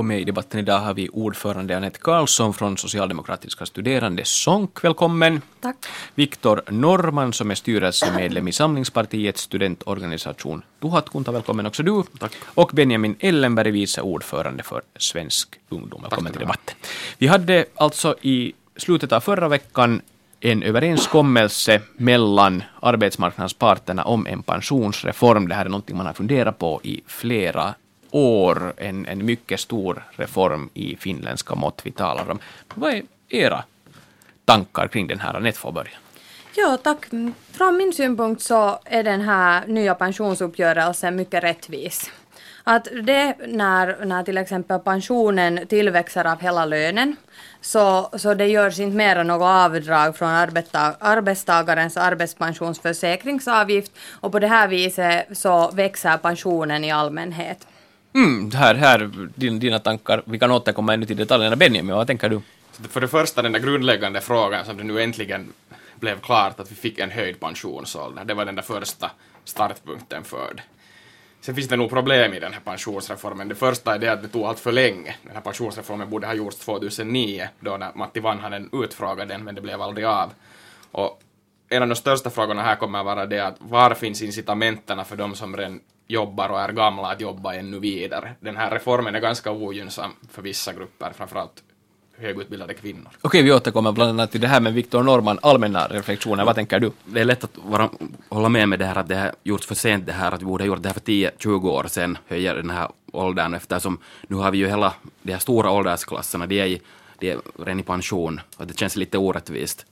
och med i debatten idag har vi ordförande Anette Karlsson från Socialdemokratiska studerande SONK. Välkommen. Tack. Viktor Norrman som är styrelsemedlem i Samlingspartiets studentorganisation Tuhatkunta. Välkommen också du. Tack. Och Benjamin Ellenberg, vice ordförande för Svensk ungdom. Välkommen till debatten. Vi hade alltså i slutet av förra veckan en överenskommelse mellan arbetsmarknadsparterna om en pensionsreform. Det här är någonting man har funderat på i flera år. En mycket stor reform i finländska mått vi talar om. Vad är era tankar kring den här? Anette får börja. Ja, tack. Från min synpunkt så är den här nya pensionsuppgörelsen mycket rättvis. Att det när till exempel pensionen tillväxer av hela lönen så det görs inte mer något avdrag från arbetstagarens arbetspensionsförsäkringsavgift och på det här viset så växer pensionen i allmänhet. Här dina tankar. Vi kan återkomma ännu till detaljerna. Benjamin, vad tänker du? För det första den där grundläggande frågan som det nu äntligen blev klart att vi fick en höjd pensionsålder. Det var den där första startpunkten för det. Sen finns det nog problem i den här pensionsreformen. Det första är det att det tog allt för länge. Den här pensionsreformen borde ha gjorts 2009 då när Matti Vanhanen utfrågade den, men det blev aldrig av. Och en av de största frågorna här kommer att vara det att var finns incitamenten för de som redan jobbar och är gamla att jobba ännu vidare. Den här reformen är ganska ogynnsam för vissa grupper, framförallt högutbildade kvinnor. Okej, vi återkommer bland annat till det här med Viktor Norrman, allmänna reflektioner. Vad tänker du? Det är lätt att hålla med det här att det har gjorts för sent det här, att vi borde ha gjort det här för 10-20 år sedan, höja den här åldern, eftersom nu har vi ju hela de här stora åldersklasserna, de är redan i pension, och det känns lite orättvist.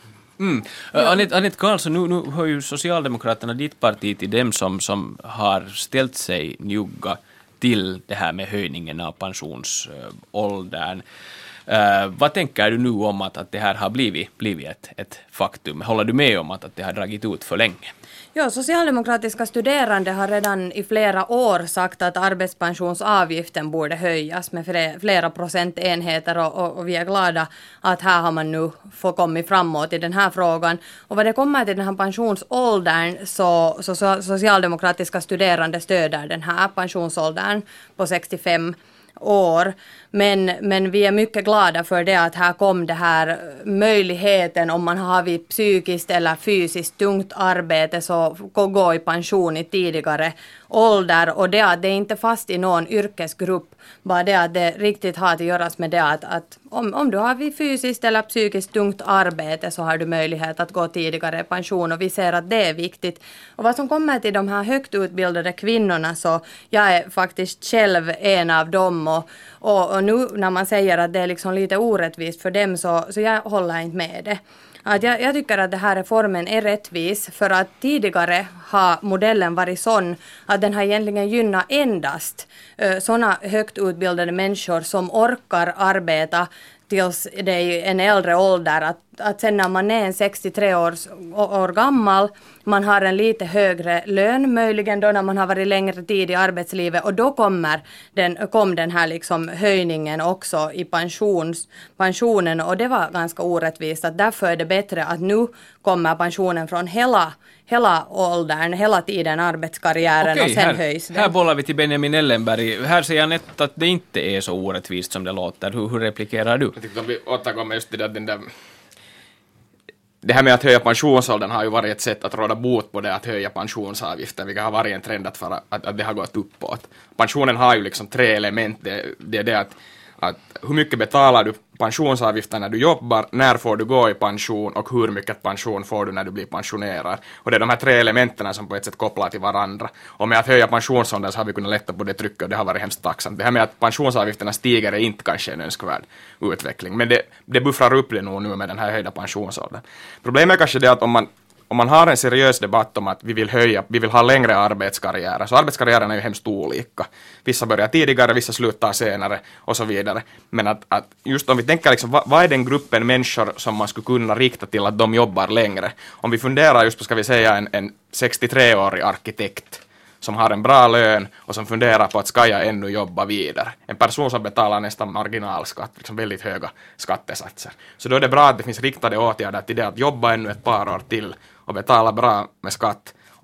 Anette Karlsson, nu hör ju Socialdemokraterna ditt parti till dem som har ställt sig njugga till det här med höjningen av pensionsåldern. Vad tänker du nu om att det här har blivit ett faktum? Håller du med om att det har dragit ut för länge? Ja, socialdemokratiska studerande har redan i flera år sagt att arbetspensionsavgiften borde höjas med flera procentenheter och vi är glada att här har man nu fått kommit framåt i den här frågan. Och vad det kommer till den här pensionsåldern så socialdemokratiska studerande stöder den här pensionsåldern på 65 år. Men vi är mycket glada för det att här kom det här möjligheten om man har vid psykiskt eller fysiskt tungt arbete så gå i pension i tidigare ålder och det att det är inte fast i någon yrkesgrupp, bara det att det riktigt har att göras med det att om du har vid fysiskt eller psykiskt tungt arbete så har du möjlighet att gå tidigare i pension och vi ser att det är viktigt. Och vad som kommer till de här högt utbildade kvinnorna så jag är faktiskt själv en av dem och nu när man säger att det är liksom lite orättvist för dem så jag håller inte med det. Att jag tycker att den här reformen är rättvis för att tidigare har modellen varit sån att den har egentligen gynnat endast sådana högt utbildade människor som orkar arbeta tills det är en äldre ålder. Att sen när man är 63 år gammal, man har en lite högre lön, möjligen då när man har varit längre tid i arbetslivet och då kom den här liksom höjningen också i pensionen och det var ganska orättvist. Att därför är det bättre att nu kommer pensionen från hela åldern, hela tiden arbetskarriären. Okej, och sen höjs den. Här bollar vi till Benjamin Ellenberg. Här säger Anette att det inte är så orättvist som det låter. Hur replikerar du? Jag tycker att vi återkommer just till det här med att höja pensionsåldern har ju varit ett sätt att råda bot på det att höja pensionsavgiften, vilket har varit en trend att det har gått uppåt. Pensionen har ju liksom 3 element. Det är det att hur mycket betalar du pensionsavgiften när du jobbar, när får du gå i pension och hur mycket pension får du när du blir pensionerad. Och det är de här 3 elementen som på ett sätt kopplar till varandra. Och med att höja pensionsåldern så har vi kunnat lätta på det trycket och det har varit hemskt tacksamt. Det här med att pensionsavgifterna stiger är inte kanske en önskvärd utveckling, men det buffrar upp det nog nu med den här höjda pensionsåldern. Problemet är kanske det att om man har en seriös debatt om att vi vill ha längre arbetskarriärer, så arbetskarriären är ju hemskt olika. Vissa börjar tidigare, vissa slutar senare och så vidare. Men att just om vi tänker liksom, vad är den gruppen människor som man skulle kunna rikta till att de jobbar längre? Om vi funderar just på, ska vi säga, en 63-årig arkitekt som har en bra lön och som funderar på att ska jag ännu jobba vidare. En person som betalar nästan marginalskatt, liksom väldigt höga skattesatser. Så då är det bra att det finns riktade åtgärder till det att jobba ännu ett par år till och betala bra med skatt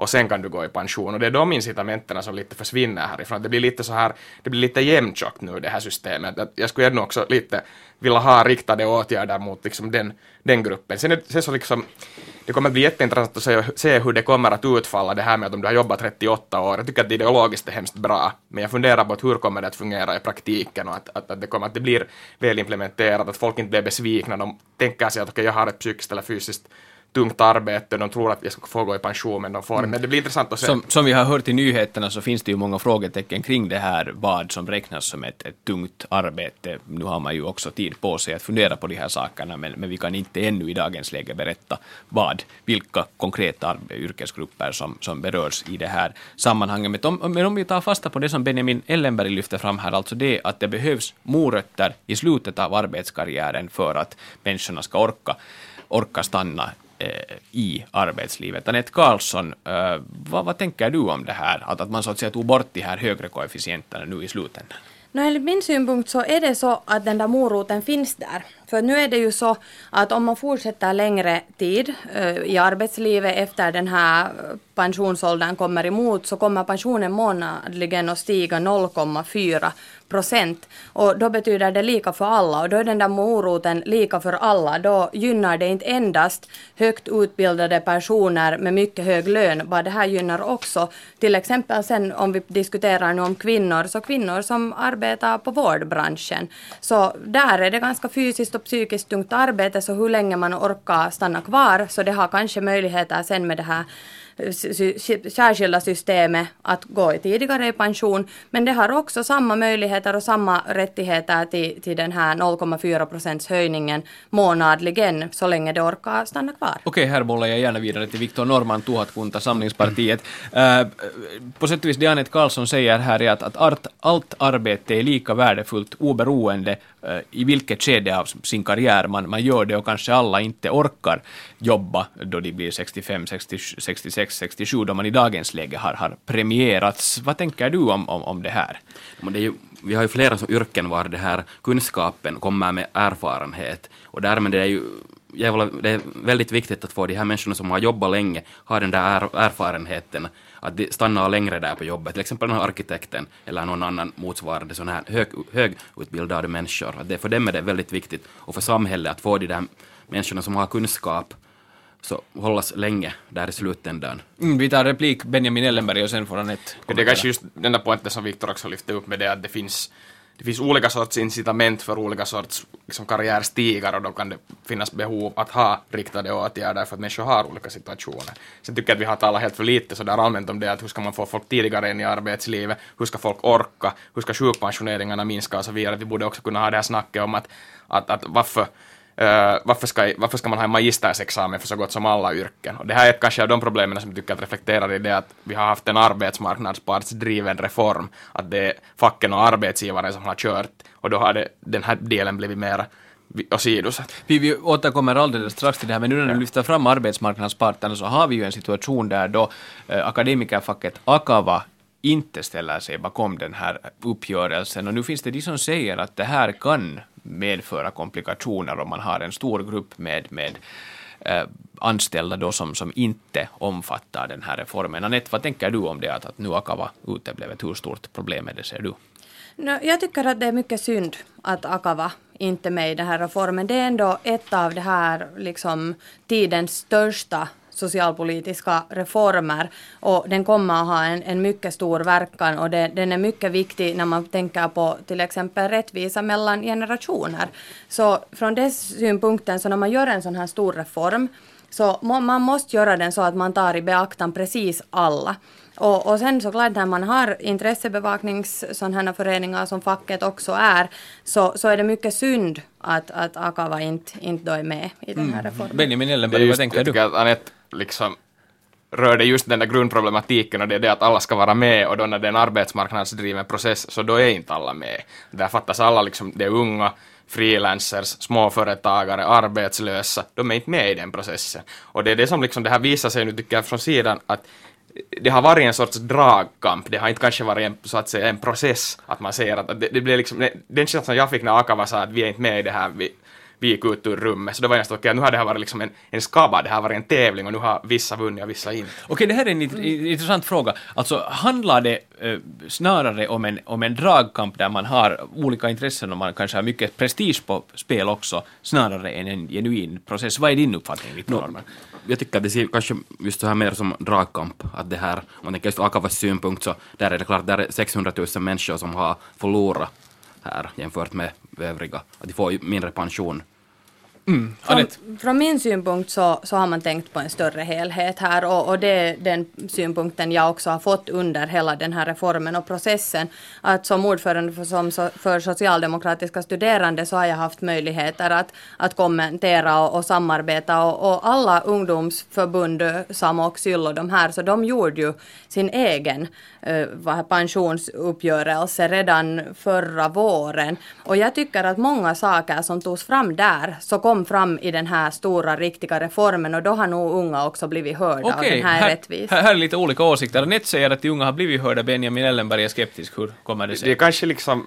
och sen kan du gå i pension. Och det är de incitamenten som lite försvinner härifrån. Det blir lite så här, det blir lite jämntjockt nu det här systemet. Att jag skulle ändå också lite vilja ha riktade åtgärder mot liksom den gruppen. Sen så liksom, det kommer att bli jätteintressant att se hur det kommer att utfalla det här med att om du har jobbat 38 år. Jag tycker att det ideologiskt är hemskt bra, men jag funderar på hur kommer det att fungera i praktiken och att det blir väl implementerat, att folk inte blir besvikna. De tänker sig att okej, jag har ett psykiskt eller fysiskt tungt arbete, de tror att jag ska få gå i pension, men de får men det blir intressant att se. Som vi har hört i nyheterna så finns det ju många frågetecken kring det här, vad som räknas som ett tungt arbete. Nu har man ju också tid på sig att fundera på de här sakerna, men vi kan inte ännu i dagens läge berätta vilka konkreta yrkesgrupper som berörs i det här sammanhanget. Men om vi tar fasta på det som Benjamin Ellenberg lyfter fram här, alltså det att det behövs morötter i slutet av arbetskarriären för att människorna ska orka stanna i arbetslivet. Anette Karlsson, vad tänker du om det här? Att man så att säga tog bort de här högre koefficienterna nu i slutändan? Enligt min synpunkt så är det så att den där moroten finns där. För nu är det ju så att om man fortsätter längre tid i arbetslivet efter den här pensionsåldern kommer emot, så kommer pensionen månadligen att stiga 0,4%. Och då betyder det lika för alla, och då är den där moroten lika för alla. Då gynnar det inte endast högt utbildade personer med mycket hög lön, bara det här gynnar också till exempel sen om vi diskuterar nu om kvinnor, så kvinnor som arbetar på vårdbranschen. Så där är det ganska fysiskt och psykiskt tungt arbete, så hur länge man orkar stanna kvar, så det har kanske möjligheter sen med det här särskilda systemet att gå tidigare i pension, men det har också samma möjligheter och samma rättigheter till den här 0,4% höjningen månadligen så länge det orkar stanna kvar. Okej, här bollar jag gärna vidare till Viktor Norrman, Tuhatkunta, Samlingspartiet. På sätt och vis det Anette Karlsson säger här är att allt arbete är lika värdefullt oberoende i vilket skede av sin karriär man gör det, och kanske alla inte orkar jobba då de blir 65, 66, 67, då man i dagens läge har premierats. Vad tänker du om det här? Men det är ju, vi har ju flera yrken var det här kunskapen kommer med erfarenhet, och därmed det är väldigt viktigt att få de här människorna som har jobbat länge, har den där erfarenheten, att de stannar längre där på jobbet, till exempel den här arkitekten eller någon annan motsvarande sån här högutbildade människor. Att det, för dem är det väldigt viktigt, och för samhället att få de där människorna som har kunskap så hållas länge där i slutändan. Vi tar replik Benjamin Ellenberg och sen får han ett kommentar. Det är kanske just den där poängen som Viktor också lyfte upp med det, att det finns olika sorts incitament för olika sorts liksom, karriärstigar, och då kan det finnas behov att ha riktade åtgärder för att människor har olika situationer. Sen tycker jag att vi har talat helt för lite så där allmänt om det, att hur ska man få folk tidigare in i arbetslivet, hur ska folk orka, hur ska sjukpensioneringarna minska och så vidare. Vi borde också kunna ha det här snacket om att varför ska man ha en magistersexamen för så gott som alla yrken? Och det här är kanske av de problemen som jag tycker att reflekterar i det, att vi har haft en arbetsmarknadspartsdriven reform, att det är facken och arbetsgivare som har kört, och då har den här delen blivit mer åsidosatt. Vi återkommer alldeles strax till det här, men nu när du lyfter fram arbetsmarknadsparterna så har vi ju en situation där då akademikerfacket Akava inte ställer sig bakom den här uppgörelsen, och nu finns det de som säger att det här kan medföra komplikationer om man har en stor grupp med anställda då som inte omfattar den här reformen. Anette, vad tänker du om det att nu Akava uteblev? Hur stort problem är det, ser du? Jag tycker att det är mycket synd att Akava inte är med i den här reformen. Det är ändå ett av det här liksom tidens största socialpolitiska reformer, och den kommer att ha en mycket stor verkan, och den är mycket viktig när man tänker på till exempel rättvisa mellan generationer. Så från den synpunkten, så när man gör en sån här stor reform, så man måste göra den så att man tar i beaktan precis alla. Och sen såklart när man har intressebevaknings sådana här föreningar som facket också är, så är det mycket synd att Akava inte då är med i den här reformen. Benjamin Ellenberg, vad tänker du? Att Anette liksom rörde just den där grundproblematiken, och det är det att alla ska vara med, och då när det är en arbetsmarknadsdriven process så då är inte alla med. Där fattas alla, liksom, det är unga, freelancers, småföretagare, arbetslösa, de är inte med i den processen. Och det är det som liksom det här visar sig nu, tycker jag, från sidan, att det har varit en sorts dragkamp, det har inte kanske varit så att säga en process, att man säger att det blir liksom, den känslan jag fick när Akava sa att vi är inte med i det här, vi gick ut ur rummet. Så det var just okej, nu har det här varit liksom en skabba, det har varit en tävling och nu har vissa vunnit och vissa inte. Okej, det här är en intressant fråga. Alltså, handlar det snarare om en dragkamp där man har olika intressen och man kanske har mycket prestige på spel också, snarare än en genuin process? Vad är din uppfattning, Viktor Norrman? Jag tycker att det ser kanske just så här mer som dragkamp, att det här, om man tänker just Akavas synpunkt, så där är det klart, där är 600 000 människor som har förlorat här jämfört med övriga, att de får ju mindre pension. Från min synpunkt så har man tänkt på en större helhet här och det är den synpunkten jag också har fått under hela den här reformen och processen. Att som ordförande för socialdemokratiska studerande så har jag haft möjligheter att kommentera och samarbeta och alla ungdomsförbund, Samok, Syl och de här, så de gjorde ju sin egen pensionsuppgörelse redan förra våren. Och jag tycker att många saker som togs fram där så kom fram i den här stora riktiga reformen och då har nog unga också blivit hörda och den här är rättvis. Här är lite olika åsikter. Nett säger att de unga har blivit hörda, Benjamin Ellenberg är skeptisk. Hur kommer det sig? Det är kanske liksom...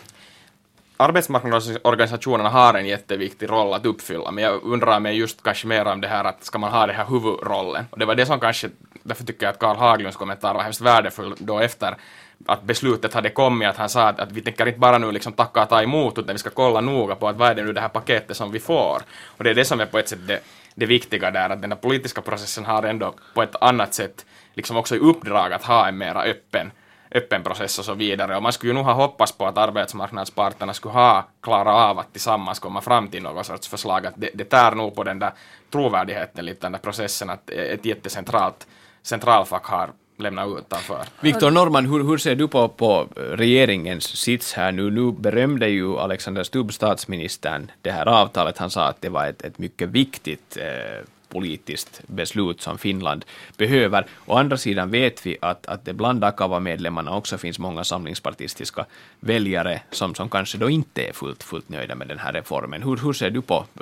Arbetsmarknadsorganisationerna har en jätteviktig roll att uppfylla, men jag undrar mig just kanske mer om det här att ska man ha det här huvudrollen. Och det var det som kanske, därför tycker jag att Karl Haglunds kommentar var hemskt värdefull då efter att beslutet hade kommit, att han sa att vi tänker inte bara nu liksom tacka och ta emot, utan vi ska kolla noga på att vad är det nu det här paketet som vi får. Och det är det som är på ett sätt det viktiga där, att den här politiska processen har ändå på ett annat sätt liksom också i uppdrag att ha en mera öppen process och så vidare. Och man skulle ju nog ha hoppats på att arbetsmarknadsparterna skulle ha klarat av att tillsammans komma fram till något sorts förslag. Att det tär nog på den där trovärdigheten lite, den där processen, att ett centralfack har lämnat utanför. Viktor Norrman, hur ser du på regeringens sits här nu? Nu berömde ju Alexander Stubb, statsministern, det här avtalet. Han sa att det var ett mycket viktigt politiskt beslut som Finland behöver. Å andra sidan vet vi att det bland Akava-medlemmarna också finns många samlingspartistiska väljare som kanske då inte är fullt nöjda med den här reformen. Hur ser du på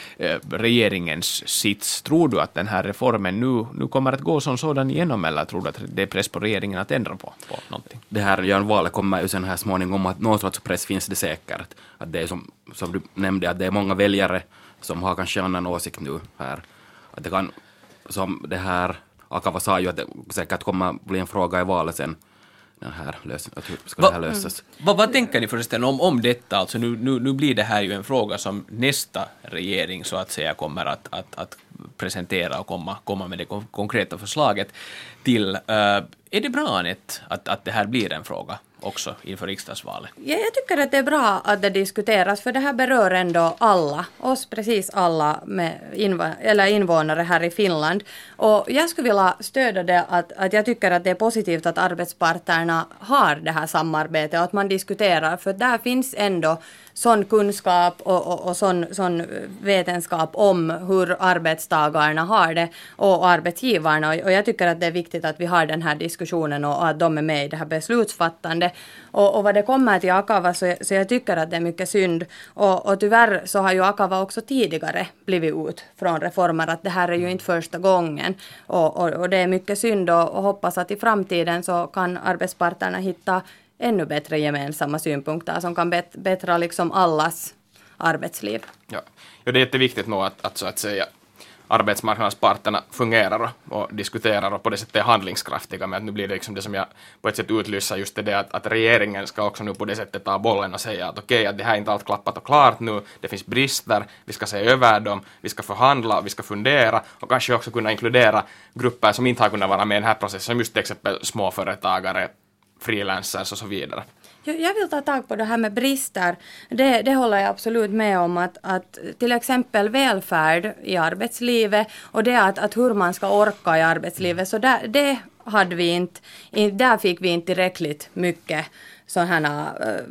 regeringens sits? Tror du att den här reformen nu kommer att gå som sådan igenom, eller tror du att det är press på regeringen att ändra på någonting? Det här Jörn kommer ju sen här småningom att någon sorts press finns det säkert. Att det är som du nämnde, att det är många väljare som har kanske annan åsikt nu här. Att det kan, som det här Akava sa ju, att det säkert kommer bli en fråga i valet sen, den här hur ska det här lösas. Vad tänker ni förresten om detta? Alltså nu blir det här ju en fråga som nästa regering så att säga kommer att presentera och komma med det konkreta förslaget till. Är det bra att det här blir en fråga också inför riksdagsvalet? Ja, jag tycker att det är bra att det diskuteras, för det här berör ändå oss precis alla med invånare här i Finland. Och jag skulle vilja stödja det att jag tycker att det är positivt att arbetsparterna har det här samarbetet och att man diskuterar, för där finns ändå sån kunskap och sån vetenskap om hur arbetstagarna har det och arbetsgivarna. Och jag tycker att det är viktigt att vi har den här diskussionen och att de är med i det här beslutsfattande. Och vad det kommer till Akava så jag tycker att det är mycket synd. Och tyvärr så har ju Akava också tidigare blivit ut från reformer, att det här är ju inte första gången. Och det är mycket synd och hoppas att i framtiden så kan arbetsparterna hitta ännu bättre gemensamma synpunkter som kan bättra liksom allas arbetsliv. Ja, det är jätteviktigt nog att så att säga arbetsmarknadsparterna fungerar och diskuterar och på det sättet är handlingskraftiga, men att nu blir det liksom det som jag på ett sätt utlyser just det att regeringen ska också nu på det sättet ta bollen och säga att okej, att det här är inte allt klappat och klart nu, det finns brister, vi ska se över dem, vi ska förhandla, vi ska fundera och kanske också kunna inkludera grupper som inte har kunnat vara med i den här processen, som just till exempel småföretagare, freelancers och så vidare. Jag vill ta tag på det här med brister. Det håller jag absolut med om, att till exempel välfärd i arbetslivet och det att hur man ska orka i arbetslivet, så det hade vi inte, där fick vi inte tillräckligt mycket sådana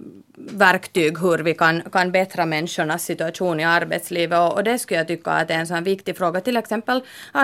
verktyg hur vi kan bättra människornas situation i arbetslivet, och det skulle jag tycka att är en sån viktig fråga, till exempel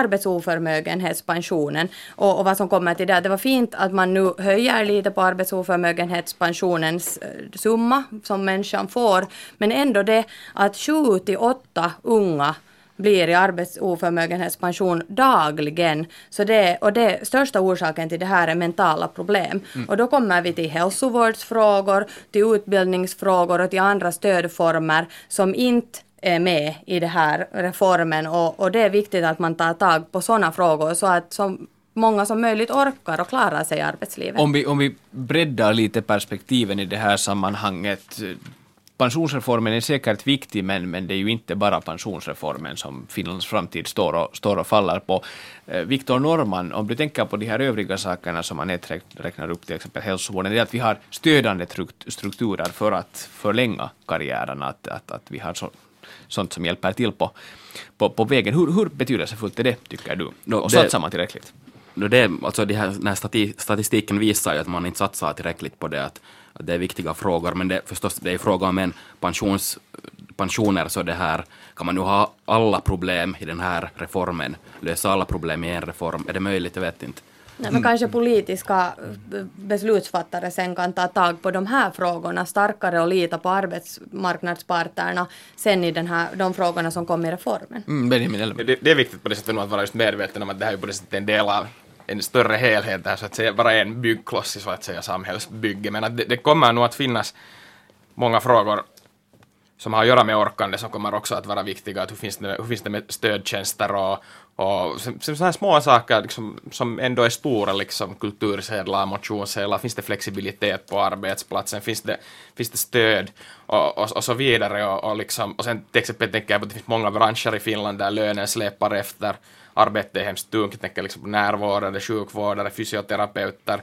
arbetsoförmögenhetspensionen och vad som kommer till det. Det var fint att man nu höjer lite på arbetsoförmögenhetspensionens summa som människan får, men ändå det att 7-8 unga blir i arbetsoförmögenhetspension dagligen. Så det största orsaken till det här är mentala problem. Och då kommer vi till hälsovårdsfrågor, till utbildningsfrågor och till andra stödformer som inte är med i det här reformen och det är viktigt att man tar tag på sådana frågor så att så många som möjligt orkar och klarar sig i arbetslivet. Om vi breddar lite perspektiven i det här sammanhanget. Pensionsreformen är säkert viktig, men det är ju inte bara pensionsreformen som Finlands framtid står och faller på. Viktor Norrman, om du tänker på de här övriga sakerna som man räknar upp, till exempel hälsovården, det är att vi har stödande strukturer för att förlänga karriären, att vi har sånt som hjälper till på vägen. Hur betydelsefullt är det, tycker du? Och satsar man tillräckligt? Alltså den här statistiken visar ju att man inte satsar tillräckligt på det, att det är viktiga frågor, men det är fråga om en pensioner, så det här kan man nu ha alla problem i den här reformen, lösa alla problem i en reform. Är det möjligt? Jag vet inte. Nej, men kanske politiska beslutsfattare sen kan ta tag på de här frågorna starkare och lita på arbetsmarknadsparterna sen i de frågorna som kommer i reformen. Det är viktigt på det sättet att vara just medveten om att det här är på det sättet en del av en större helhet där, så att säga, bara en byggkloss i så att säga samhällsbygge, men att det kommer nog att finnas många frågor som har att göra med orkande som kommer också att vara viktiga. Att hur finns det med stödtjänster och sådana här små saker liksom, som ändå är stora, liksom kultursedlar, motionssedlar, finns det flexibilitet på arbetsplatsen, finns det stöd och så vidare och sen till exempel tänker jag på att det finns många branscher i Finland där lönen släpar efter. Arbetet är hemskt tungt, jag tänker liksom på närvårdare, sjukvårdare, fysioterapeuter,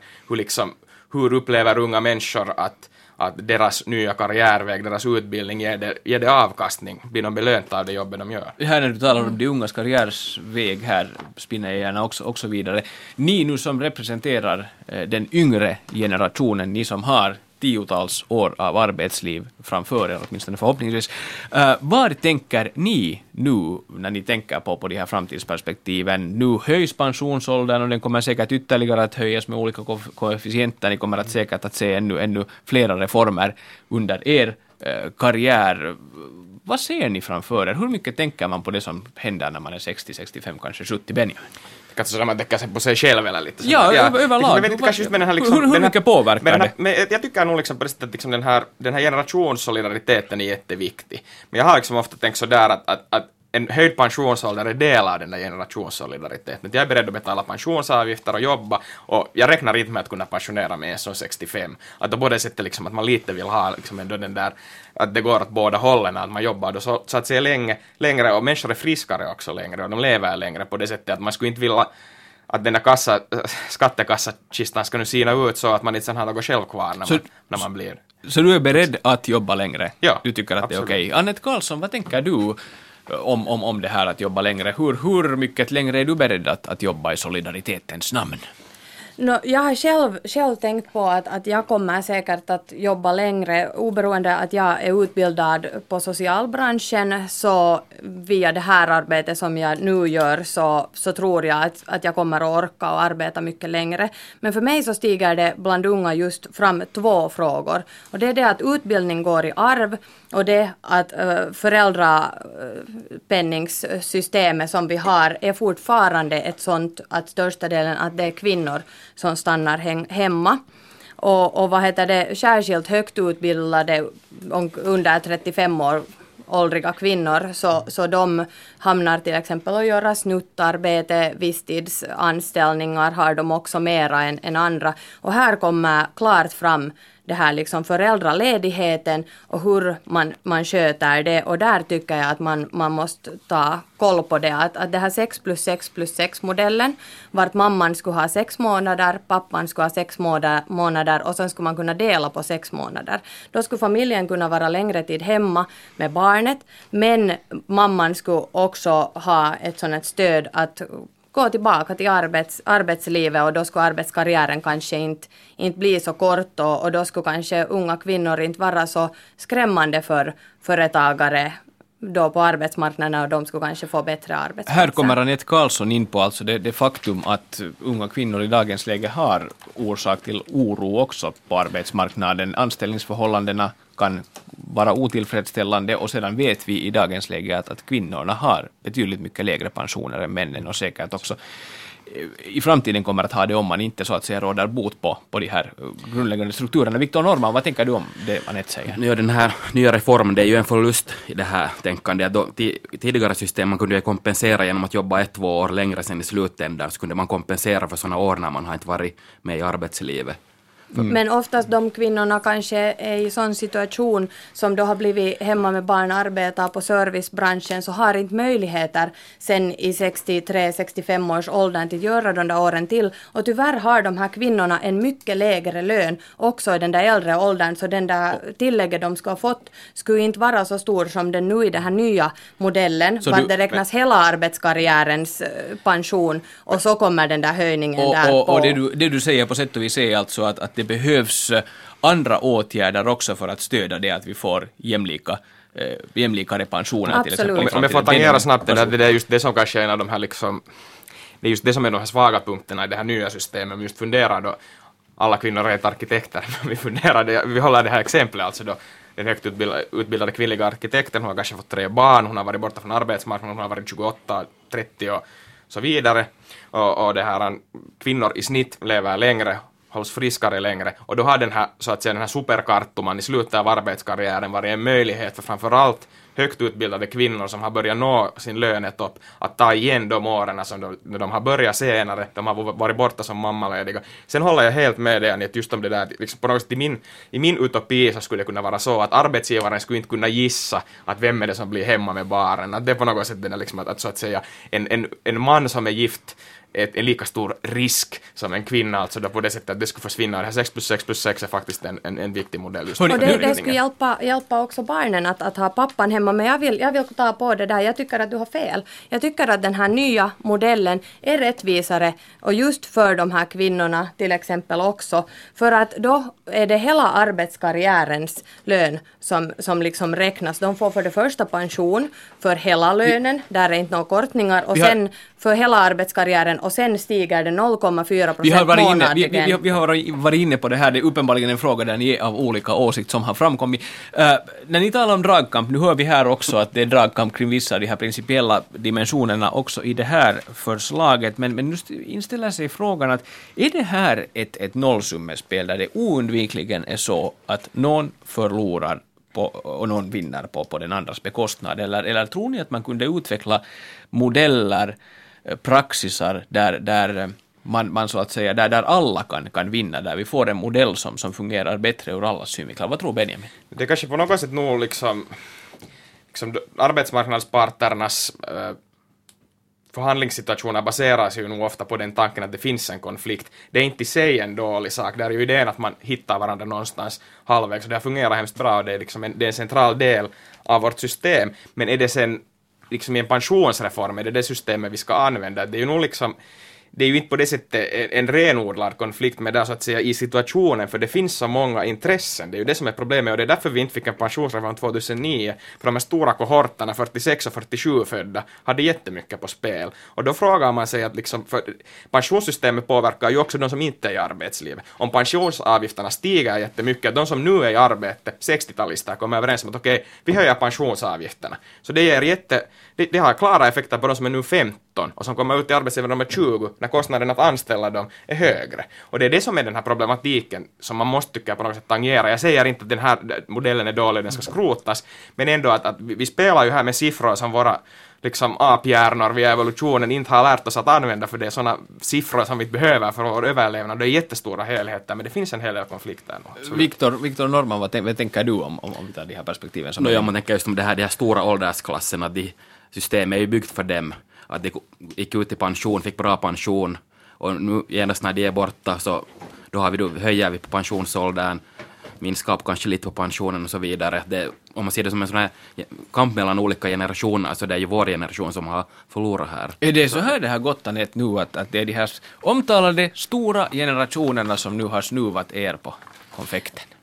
hur upplever unga människor att deras nya karriärväg, deras utbildning ger det avkastning, blir de belönta av det jobbet de gör. Här när du talar om de ungas karriärsväg, här spinner jag gärna också vidare. Ni nu som representerar den yngre generationen, ni som har tiotals år av arbetsliv framför er, åtminstone förhoppningsvis. Vad tänker ni nu när ni tänker på de här framtidsperspektiven? Nu höjs pensionsåldern och den kommer säkert ytterligare att höjas med olika koefficienter. Ni kommer att säkert att se ännu flera reformer under er karriär. Vad ser ni framför er? Hur mycket tänker man på det som händer när man är 60, 65, kanske 70, Benjamin? Kanske så man tänker sig på sig själv eller lite. Ja, överlag. Jag vet inte, kanske just med den här, liksom, hur mycket påverkar det? Men jag tycker nog liksom på det sättet att liksom den här generationssolidariteten är jätteviktig. Men jag har liksom ofta tänkt sådär att en höjd pensionsålder är del av den där generationssolidariteten. Jag är beredd att betala pensionsavgifter och jobba, och jag räknar inte med att kunna pensionera mig som 65. Att då både sätter liksom att man lite vill ha liksom ändå den där, att det går åt båda hållen, att man jobbar då så att säga längre, och människor är friskare också längre, och de lever längre på det sättet att man skulle inte vilja att den där skattekassakistan ska nu sina ut så att man inte sen har något själv kvar när man blir. Så du är beredd att jobba längre? Ja, du tycker att absolut. Det är okej. Annette Karlsson, vad tänker du om det här att jobba längre? Hur mycket längre är du beredd att jobba i solidaritetens namn? Jag har själv tänkt på att jag kommer säkert att jobba längre, oberoende att jag är utbildad på socialbranschen, så via det här arbetet som jag nu gör så tror jag att jag kommer att orka och arbeta mycket längre. Men för mig så stiger det bland unga just fram 2 frågor. Och det är det att utbildning går i arv, och det att föräldrapenningssystemet som vi har är fortfarande ett sånt att största delen att det är kvinnor som stannar hemma. Och särskilt högt utbildade under 35 år åldriga kvinnor, så de hamnar till exempel att göra snuttarbete, visstidsanställningar har de också mera än andra. Och här kommer klart fram det här liksom föräldraledigheten och hur man sköter det. Och där tycker jag att man måste ta koll på det. Att det här 6+6+6-modellen, vart mamman skulle ha 6 månader, pappan skulle ha 6 månader och sen skulle man kunna dela på 6 månader. Då skulle familjen kunna vara längre tid hemma med barnet, men mamman skulle också ha ett sådant stöd att gå tillbaka till arbetslivet, och då skulle arbetskarriären kanske inte bli så kort, och då skulle kanske unga kvinnor inte vara så skrämmande för företagare då på arbetsmarknaden, och de skulle kanske få bättre arbetsplatser. Här kommer Anette Karlsson in på alltså det faktum att unga kvinnor i dagens läge har orsak till oro också på arbetsmarknaden. Anställningsförhållandena kan vara otillfredsställande, och sedan vet vi i dagens läge att kvinnorna har betydligt mycket lägre pensioner än männen, och säkert också i framtiden kommer att ha det om man inte så att säga råder bot på de här grundläggande strukturerna. Viktor Norrman, vad tänker du om det Anette säger? Ja, den här nya reformen, det är ju en förlust i det här tänkandet. Tidigare system man kunde ju kompensera genom att jobba 1-2 år längre sen i slutändan, så kunde man kompensera för sådana år när man har inte varit med i arbetslivet. Men oftast de kvinnorna kanske är i sån situation som då har blivit hemma med barn och arbetar på servicebranschen, så har inte möjligheter sen i 63-65 års åldern till att göra de där åren till. Och tyvärr har de här kvinnorna en mycket lägre lön också i den där äldre åldern, så den där tillägget de ska ha fått skulle inte vara så stor som den nu i den här nya modellen. Så det räknas hela arbetskarriärens pension och så kommer den där höjningen där på. Och det du säger på sätt och vis är alltså att det behövs andra åtgärder också för att stödja det att vi får jämlikare pensioner. Till exempel. Om jag får tangera snabbt det är just det som kanske är en av de här liksom, det är just det som är de här svaga punkterna i det här nya systemet. Vi just funderar då, alla kvinnor är arkitekter, men vi håller det här exemplet alltså då, den högt utbildade kvinnliga arkitekten, hon har kanske fått 3 barn, hon har varit borta från arbetsmarknaden, hon har varit 28, 30 och så vidare, och det här kvinnor i snitt lever längre, hålls friskare längre, och då har den här superkarttuman i slutet av arbetskarriären varit en möjlighet för framförallt högt utbildade kvinnor som har börjat nå sin lönetopp att ta igen de åren som de har börjat senare, de har varit borta som mammalediga. Sen håller jag helt med dig att just om det där, liksom på något sätt i min utopi så skulle det kunna vara så att arbetsgivaren skulle inte kunna gissa att vem är det som blir hemma med barnen, att det är på något sätt liksom att så att säga en man som är gift en lika stor risk som en kvinna, alltså då på det sättet att det skulle försvinna. Det här 6+6+6 är faktiskt en viktig modell. Just och det skulle hjälpa också barnen att ha pappan hemma, men jag vill ta på det där. Jag tycker att du har fel. Jag tycker att den här nya modellen är rättvisare, och just för de här kvinnorna till exempel också, för att då är det hela arbetskarriärens lön som liksom räknas. De får för det första pension för hela lönen, där är inte några kortningar, och sen för hela arbetskarriären, och sen stiger det 0,4% månadligen. Vi har varit inne på det här, det är uppenbarligen en fråga där ni är av olika åsikter som har framkommit. När ni talar om dragkamp, nu hör vi här också att det är dragkamp kring vissa av de här principiella dimensionerna också i det här förslaget, men nu inställer sig frågan att är det här ett nollsummespel där det oundvikligen är så att någon förlorar och någon vinner på den andras bekostnad, eller tror ni att man kunde utveckla modeller, praxisar där man så att säga där alla kan vinna, där vi får en modell som fungerar bättre ur allas synvinklar? Vad tror Benjamin? Det är kanske på något sätt nog liksom arbetsmarknadsparternas förhandlingssituationer baserar sig ju nog ofta på den tanken att det finns en konflikt. Det är inte i sig en dålig sak. Det är ju idén att man hittar varandra någonstans halvvägs, och det har fungerat hemskt bra, och det är, det är en central del av vårt system. Men är det sen liksom i en pensionsreform, är det systemet vi ska använda? Det är ju nog liksom, det är ju inte på det sättet en renodlad konflikt med det så att säga i situationen, för det finns så många intressen. Det är ju det som är problemet, och det är därför vi inte fick en pensionsreform 2009, för de här stora kohorterna 46 och 47 födda hade jättemycket på spel. Och då frågar man sig att liksom, för pensionssystemet påverkar ju också de som inte är i arbetslivet. Om pensionsavgifterna stiger jättemycket, de som nu är i arbete, 60-talister, kommer överens om att okej, vi höjer pensionsavgifterna. Så det ger det har klara effekter på de som är nu 15 och som kommer ut i arbetslivet när de är 20, när kostnaden att anställa dem är högre. Och det är det som är den här problematiken som man måste tycka på något sätt tangera. Jag säger inte att den här modellen är dålig, den ska skrotas, men ändå att vi spelar ju här med siffror som våra liksom aphjärnor via evolutionen inte har lärt oss att använda, för det är sådana siffror som vi behöver för vår överlevnad. Det är jättestora helheter, men det finns en hel del konflikter. Viktor Norrman, vad tänker du om vi tar de här perspektiven? Man tänker just om de här stora åldersklasserna, systemet är ju byggt för dem, att de gick ut i pension, fick bra pension, och nu genast när de är borta så höjer vi på pensionsåldern, minskar upp kanske lite på pensionen och så vidare. Om man ser det som en sån här kamp mellan olika generationer, så det är ju vår generation som har förlorat här. Är det så här det har gått Anette nu, att det är de här omtalade stora generationerna som nu har snuvat er på konfekten?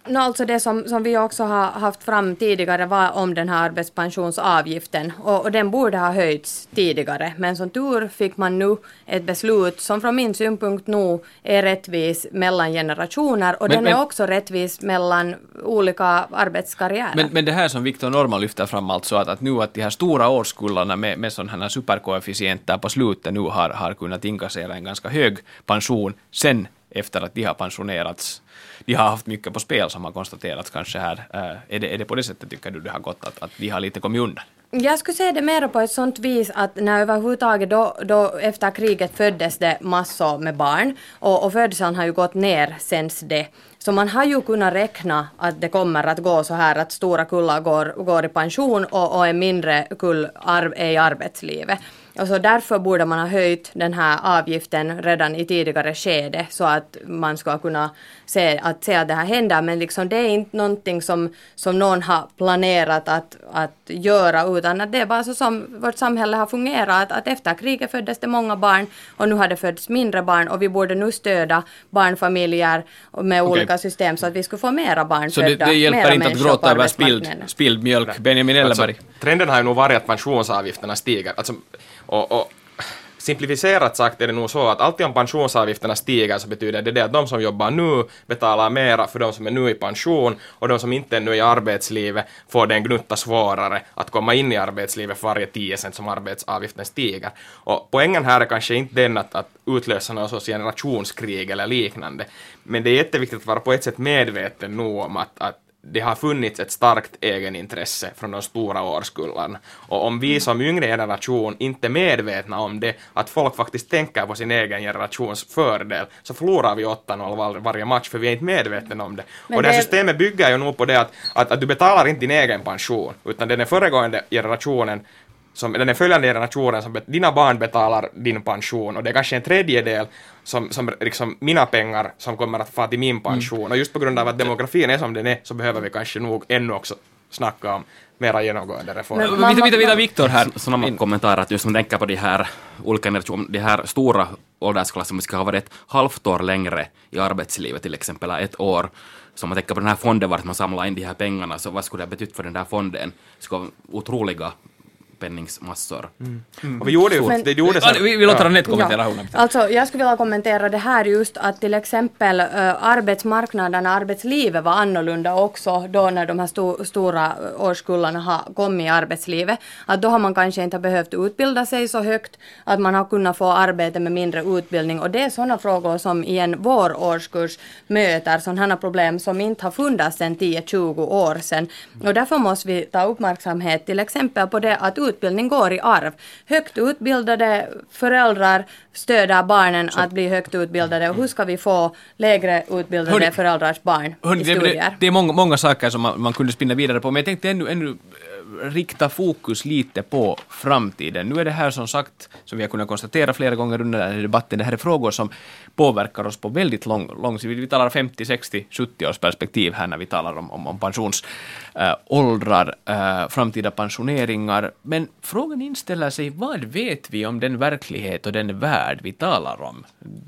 Alltså det som vi också har haft fram tidigare var om den här arbetspensionsavgiften och den borde ha höjts tidigare, men som tur fick man nu ett beslut som från min synpunkt nu är rättvis mellan generationer och den är också rättvis mellan olika arbetskarriärer. Men det här som Viktor Norrman lyfter fram alltså att nu att de här stora årskullarna med sådana här superkoefficienter på slutet nu har kunnat inkassera en ganska hög pension sen efter att de har pensionerats. De har haft mycket på spel som har konstaterats kanske här. Är det på det sättet tycker du det har gått att de har lite kommit undan? Jag skulle säga det mer på ett sånt vis att när överhuvudtaget då efter kriget föddes det massor med barn och födelsen har ju gått ner sen det. Så man har ju kunnat räkna att det kommer att gå så här att stora kullar går i pension och en mindre kull är i arbetslivet. Och så därför borde man ha höjt den här avgiften redan i tidigare skede så att man ska kunna se att det här händer. Men liksom det är inte någonting som någon har planerat att göra utan att det är bara så som vårt samhälle har fungerat. Att efter kriget föddes det många barn och nu har det födts mindre barn och vi borde nu stödja barnfamiljer med olika system så att vi skulle få mera barn så födda. Så det hjälper inte att gråta över spilld mjölk. Benjamin Ellenberg. Alltså, trenden har ju nog varit att pensionsavgifterna stiger. Alltså, och simplifierat sagt är det nog så att alltid om pensionsavgifterna stiger så betyder det att de som jobbar nu betalar mera för de som är nu i pension och de som inte är nu i arbetslivet får det en gnutta svårare att komma in i arbetslivet för varje 10 cent som arbetsavgiften stiger. Och poängen här är kanske inte den att utlösa någon sorts generationskrig eller liknande, men det är jätteviktigt att vara på ett sätt medveten nu om att det har funnits ett starkt egenintresse från de stora årskullarna. Och om vi som yngre generation inte är medvetna om det, att folk faktiskt tänker på sin egen generations fördel, så förlorar vi 8-0 varje match, för vi är inte medvetna om det. Men och det här systemet bygger ju nog på det att du betalar inte din egen pension, utan den är föregående generationen den är följande generationen som dina barn betalar din pension och det är kanske en tredjedel som liksom mina pengar som kommer att få till min pension och just på grund av att demografin är som den är så behöver vi kanske nog ännu också snacka om mera genomgående reformer. Vida Viktor här. Sådana kommentarer att just man tänker på de här olika generationer, de här stora åldersklasser som ska ha varit ett halvt år längre i arbetslivet till exempel, ett år. Så om man tänker på den här fonden vart man samlar in de här pengarna, så vad skulle det betyda för den där fonden? Det skulle vara otroliga penningsmassor. Och vi gjorde ju... Vi låter Anette kommentera. Alltså, jag skulle vilja kommentera det här just att till exempel arbetsmarknaden, arbetslivet var annorlunda också då när de här stora årskullarna har kommit i arbetslivet. Att då har man kanske inte behövt utbilda sig så högt att man har kunnat få arbete med mindre utbildning. Och det är sådana frågor som i en vår årskurs möter sådana problem som inte har funnits sedan 10-20 år sedan. Och därför måste vi ta uppmärksamhet till exempel på det att utbildning går i arv. Högt utbildade föräldrar stöder barnen att bli högt utbildade. Och hur ska vi få lägre utbildade föräldrars barn i studier? Det är många saker som man kunde spinna vidare på. Men jag tänkte ännu rikta fokus lite på framtiden. Nu är det här som sagt, som vi har kunnat konstatera flera gånger under den här debatten, det här är frågor som påverkar oss på väldigt lång sikt. Vi talar 50, 60, 70 års perspektiv här när vi talar om pensionsåldrar, framtida pensioneringar. Men frågan inställer sig, vad vet vi om den verklighet och den värld vi talar om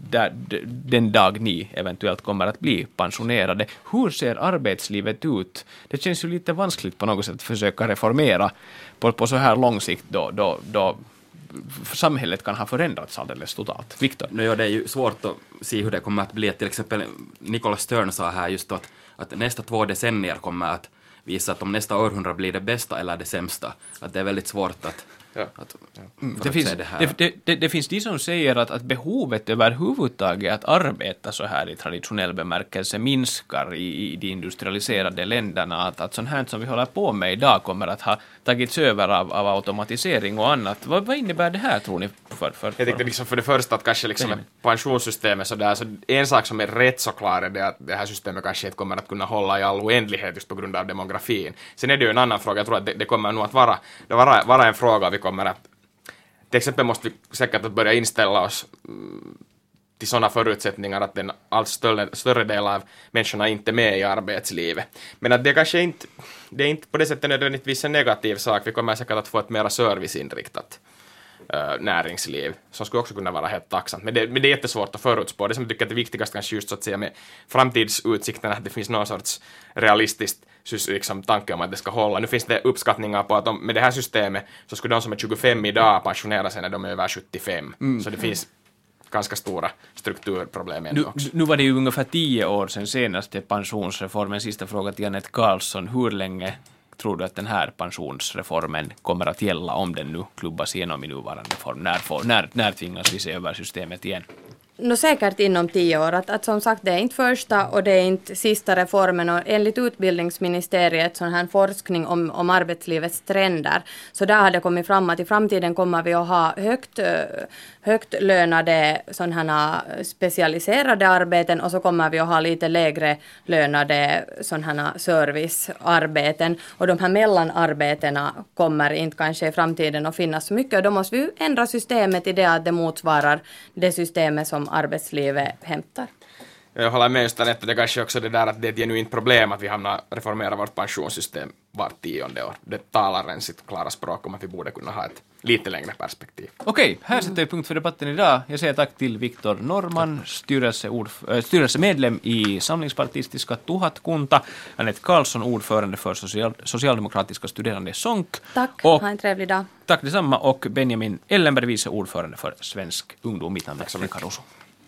den dag ni eventuellt kommer att bli pensionerade? Hur ser arbetslivet ut? Det känns ju lite vanskligt på något sätt att försöka reformera på så här lång sikt då samhället kan ha förändrats alldeles totalt. Viktor? Ja, det är ju svårt att se hur det kommer att bli. Till exempel Nicholas Stern sa här just att nästa 2 decennier kommer att visa att om nästa århundrade blir det bästa eller det sämsta. Att det är väldigt svårt att det finns de som säger att behovet överhuvudtaget att arbeta så här i traditionell bemärkelse minskar i de industrialiserade länderna. Att sånt här som vi håller på med idag kommer att ha tagits över av automatisering och annat. Vad innebär det här, tror ni? Jag tänkte liksom för det första att kanske liksom pensionssystemet sådär, så en sak som är rätt så klar är det att det här systemet kanske inte kommer att kunna hålla i all oändlighet just på grund av demografin. Sen är det ju en annan fråga, jag tror att det kommer nog att vara en fråga vi kommer att till exempel måste vi säkert att börja inställa oss till sådana förutsättningar att en allt större del av människorna inte är med i arbetslivet. Men att det kanske inte, det är inte på det sättet nödvändigtvis en negativ sak. Vi kommer säkert att få ett mer serviceinriktat näringsliv som skulle också kunna vara helt tacksamt. Men det är jättesvårt att förutspå. Det som jag tycker att det viktigaste kanske just så att säga med framtidsutsikterna, att det finns någon sorts realistiskt liksom, tanke om att det ska hålla. Nu finns det uppskattningar på att med det här systemet så skulle de som är 25 idag pensionera sig när de är över 75. Så det finns ganska stora strukturproblem ändå också. Nu var det ju ungefär 10 år sedan senaste pensionsreformen. Sista fråga till Anette Karlsson. Hur länge tror du att den här pensionsreformen kommer att gälla om den nu klubbas igenom i nuvarande form? När tvingas vi se över systemet igen? Säkert inom 10 år. Att som sagt, det är inte första och det är inte sista reformen. Och enligt utbildningsministeriet, sån här forskning om arbetslivets trender, så där har det kommit fram att i framtiden kommer vi att ha högt lönade sådana specialiserade arbeten, och så kommer vi att ha lite lägre lönade sådana servicearbeten. Och de här mellanarbetena kommer inte kanske i framtiden att finnas så mycket. Och då måste vi ändra systemet i det att det motsvarar det systemet som arbetslivet hämtar. Jag håller med just Anette, det kanske också det där att det är ett genuint problem att vi hamnar reformera vårt pensionssystem vart 10:e år. Det talar en sitt klara språk om att vi borde kunna ha ett lite längre perspektiv. Okej, här sätter vi punkt för debatten idag. Jag säger tack till Viktor Norrman, styrelsemedlem i Samlingspartistiska Tuhatkunta, Anette Karlsson, ordförande för Socialdemokratiska studerande SONK. Tack, ha en trevlig dag. Tack detsamma, och Benjamin Ellenberg, vice ordförande för Svensk ungdom. Mitt namn är Karuso.